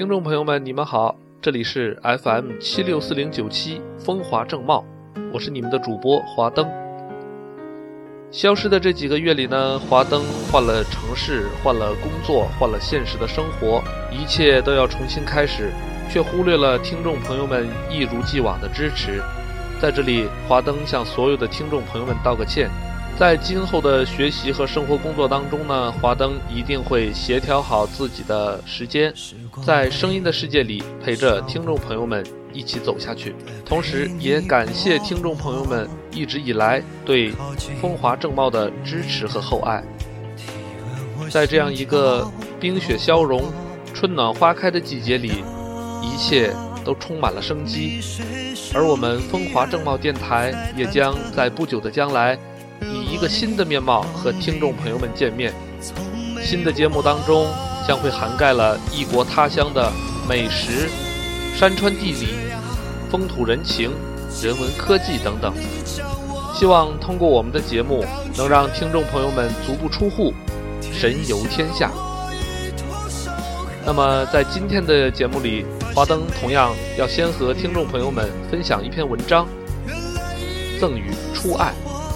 听众朋友们，你们好，这里是 FM764097风华正茂，我是你们的主播华灯。消失的这几个月里呢，华灯换了城市，换了工作，换了现实的生活，一切都要重新开始，却忽略了听众朋友们一如既往的支持。在这里，华灯向所有的听众朋友们道个歉。在今后的学习和生活工作当中呢，华灯一定会协调好自己的时间，在声音的世界里陪着听众朋友们一起走下去。同时也感谢听众朋友们一直以来对风华正茂的支持和厚爱。在这样一个冰雪消融、春暖花开的季节里，一切都充满了生机，而我们风华正茂电台也将在不久的将来以一个新的面貌和听众朋友们见面。新的节目当中将会涵盖了异国他乡的美食、山川地理、风土人情、人文科技等等，希望通过我们的节目能让听众朋友们足不出户，神游天下。那么在今天的节目里，华灯同样要先和听众朋友们分享一篇文章，赠予初爱。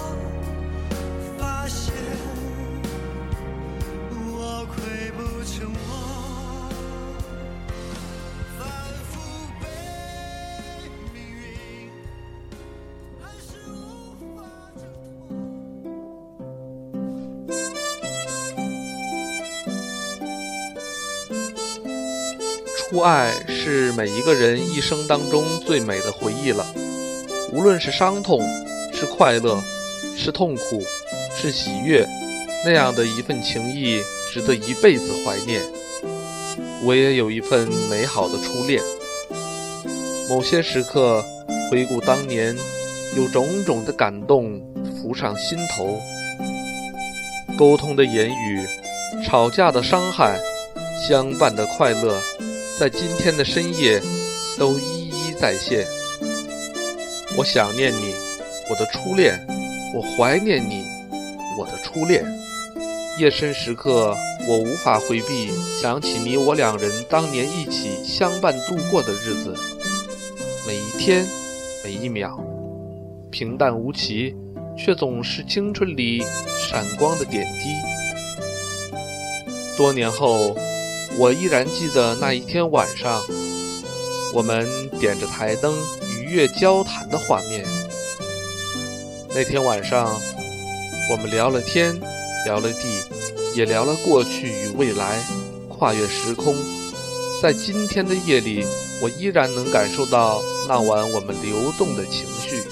初爱是每一个人一生当中最美的回忆了，无论是伤痛，是快乐，是痛苦，是喜悦，那样的一份情谊值得一辈子怀念。我也有一份美好的初恋，某些时刻回顾当年，有种种的感动浮上心头，沟通的言语，吵架的伤害，相伴的快乐，在今天的深夜都一一再现。我想念你，我的初恋，我怀念你，我的初恋。夜深时刻，我无法回避想起你我两人当年一起相伴度过的日子，每一天，每一秒，平淡无奇，却总是青春里闪光的点滴。多年后，我依然记得那一天晚上，我们点着台灯与月交谈的画面。那天晚上，我们聊了天，聊了地，也聊了过去与未来，跨越时空。在今天的夜里，我依然能感受到那晚我们流动的情绪。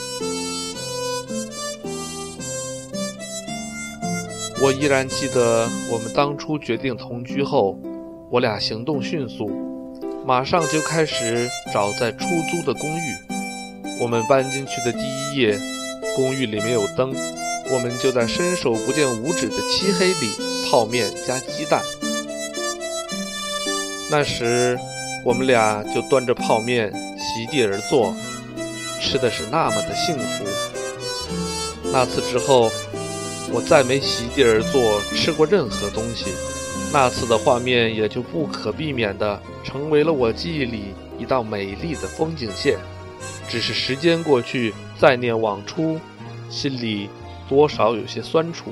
我依然记得我们当初决定同居后，我俩行动迅速，马上就开始找在出租的公寓。我们搬进去的第一夜，公寓里没有灯，我们就在伸手不见五指的漆黑里泡面加鸡蛋。那时我们俩就端着泡面席地而坐，吃的是那么的幸福。那次之后，我再没席地而坐吃过任何东西，那次的画面也就不可避免地成为了我记忆里一道美丽的风景线。只是时间过去，再念往初，心里多少有些酸楚。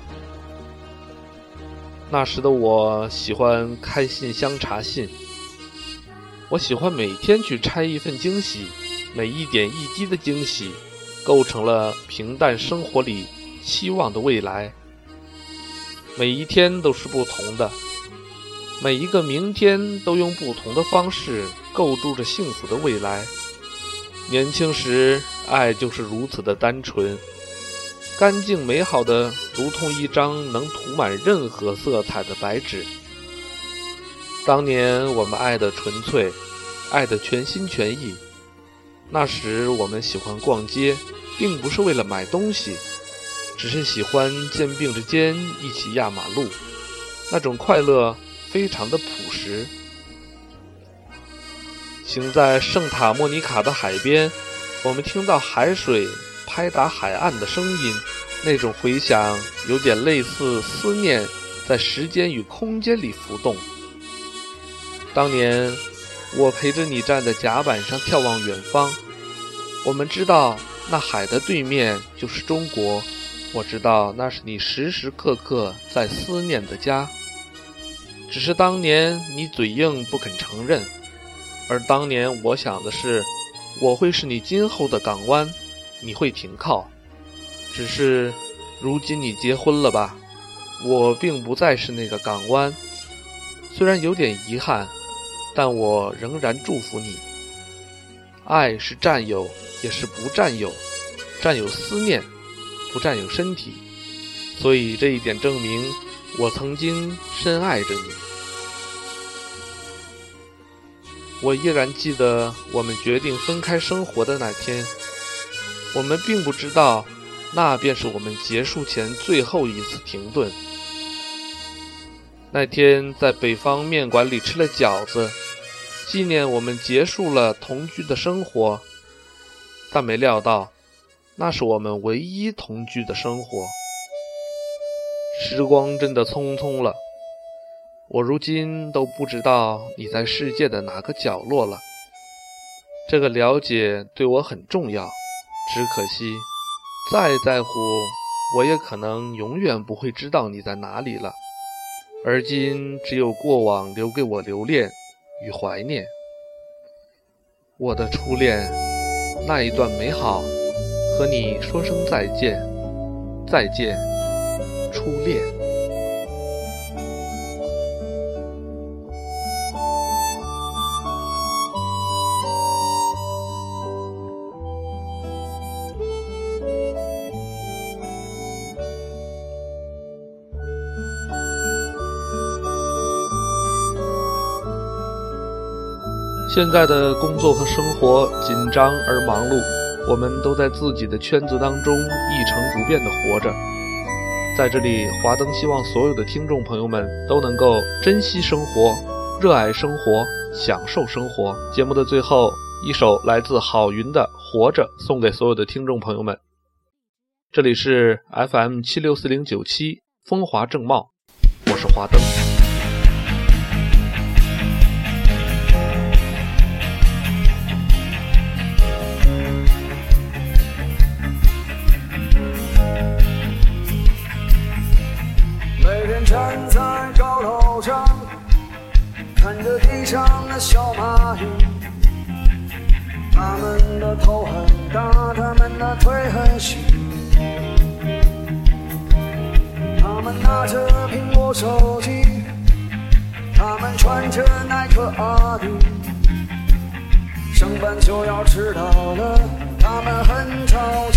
那时的我喜欢开信箱查信，我喜欢每天去拆一份惊喜，每一点一滴的惊喜构成了平淡生活里期望的未来。每一天都是不同的，每一个明天都用不同的方式构筑着幸福的未来。年轻时，爱就是如此的单纯，干净美好的如同一张能涂满任何色彩的白纸。当年我们爱的纯粹，爱的全心全意。那时我们喜欢逛街，并不是为了买东西，只是喜欢肩并着肩一起压马路，那种快乐非常的朴实。行在圣塔莫尼卡的海边，我们听到海水拍打海岸的声音，那种回响有点类似思念在时间与空间里浮动。当年我陪着你站在甲板上眺望远方。我们知道那海的对面就是中国，我知道那是你时时刻刻在思念的家。只是当年你嘴硬不肯承认，而当年我想的是，我会是你今后的港湾，你会停靠。只是如今你结婚了吧，我并不再是那个港湾。虽然有点遗憾，但我仍然祝福你。爱是占有，也是不占有，占有思念，不占有身体。所以这一点证明我曾经深爱着你。我依然记得我们决定分开生活的那天，我们并不知道那便是我们结束前最后一次停顿。那天在北方面馆里吃了饺子，纪念我们结束了同居的生活，但没料到那是我们唯一同居的生活。时光真的匆匆了，我如今都不知道你在世界的哪个角落了。这个了解对我很重要，只可惜再在乎我也可能永远不会知道你在哪里了。而今只有过往留给我留恋与怀念。我的初恋，那一段美好，和你说声再见，再见，初恋。现在的工作和生活紧张而忙碌，我们都在自己的圈子当中一成不变地活着。在这里，华灯希望所有的听众朋友们都能够珍惜生活，热爱生活，享受生活。节目的最后，一首来自郝云的《活着》送给所有的听众朋友们。这里是 FM 764097风华正茂，我是华灯。 站在高楼上，看着地上的小蚂蚁，它们的头很大，它们的腿很细，它们拿着苹果手机，它们穿着耐克阿迪，上班就要迟到了，它们很着急。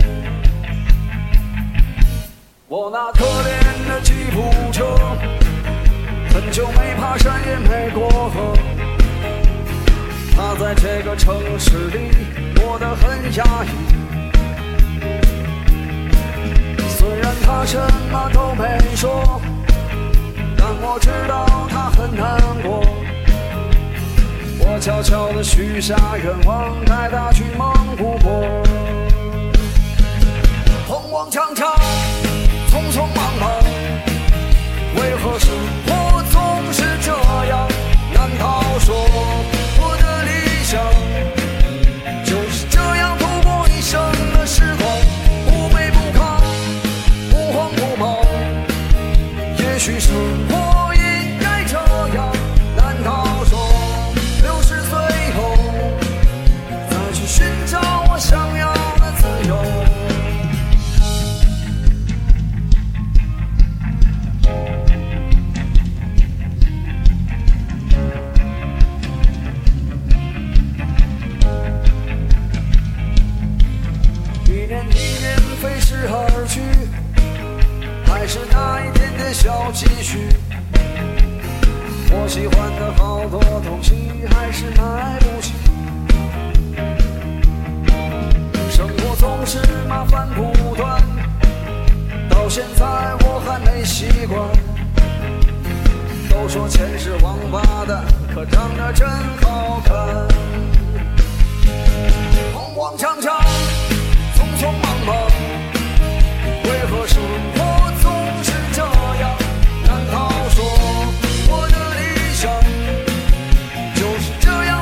我那可怜的吉普车，很久没爬山也没过河，它在这个城市里过得很压抑。虽然它什么都没说，但我知道它很难过。我悄悄地许下愿望，带它去蒙古国。慌慌张张，匆匆忙忙，为何生活总是这样？难道说我的理想就是这样度过一生的时光，不卑不亢，不慌不忙？也许生活应该这样。难道说60岁后再去寻找我想要的自由？飞逝而去，还是那一点点小积蓄。我喜欢的好多东西还是买不起。生活总是麻烦不断，到现在我还没习惯。都说钱是王八蛋，可长得真好看。慌慌张张，匆匆忙忙，为何生活总是这样？难道说我的理想就是这样？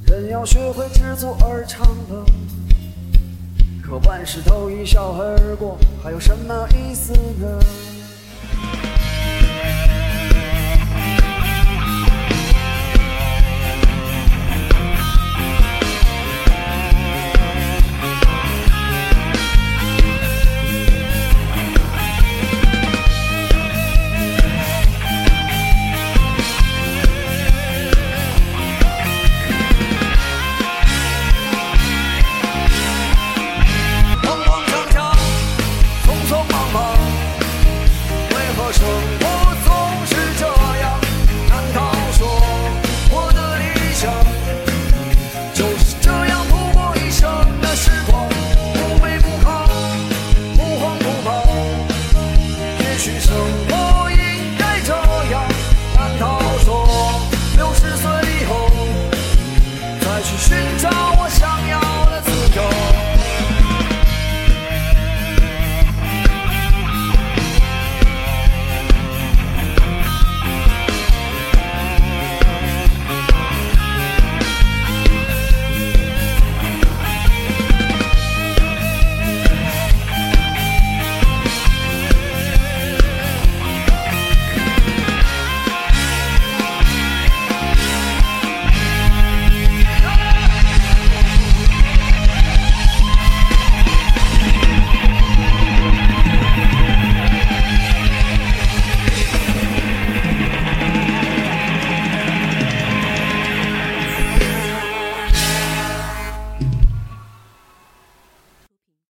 人要学会知足而常乐，可万事都一笑而过，还有什么意思呢？生活总是这样，难道说我的理想就是这样度过一生的时光？不卑不亢，不慌不忙，也许生活应该这样。难道说60岁以后再去寻找